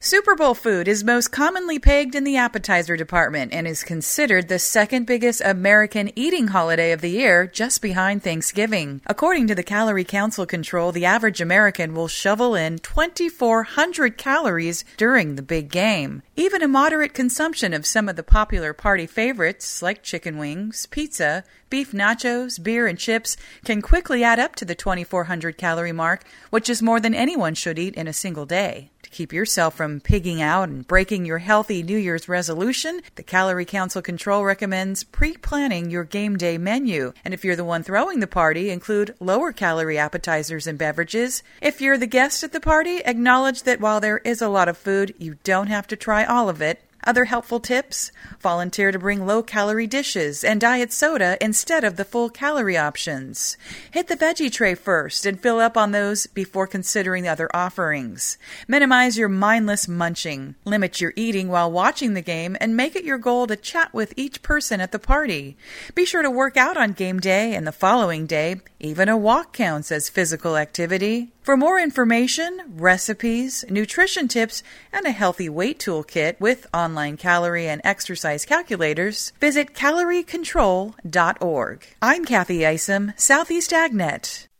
Super Bowl food is most commonly pegged in the appetizer department and is considered the second biggest American eating holiday of the year, just behind Thanksgiving. According to the Calorie Council Control, the average American will shovel in 2,400 calories during the big game. Even a moderate consumption of some of the popular party favorites, like chicken wings, pizza, beef nachos, beer, and chips, can quickly add up to the 2,400 calorie mark, which is more than anyone should eat in a single day. To keep yourself from pigging out and breaking your healthy New Year's resolution, the Calorie Council Control recommends pre-planning your game day menu. And if you're the one throwing the party, include lower calorie appetizers and beverages. If you're the guest at the party, acknowledge that while there is a lot of food, you don't have to try all of it. Other helpful tips: volunteer to bring low-calorie dishes and diet soda instead of the full-calorie options. Hit the veggie tray first and fill up on those before considering other offerings. Minimize your mindless munching. Limit your eating while watching the game and make it your goal to chat with each person at the party. Be sure to work out on game day and the following day. Even a walk counts as physical activity. For more information, recipes, nutrition tips, and a healthy weight toolkit with online calorie and exercise calculators, visit caloriecontrol.org. I'm Kathy Isom, Southeast AgNet.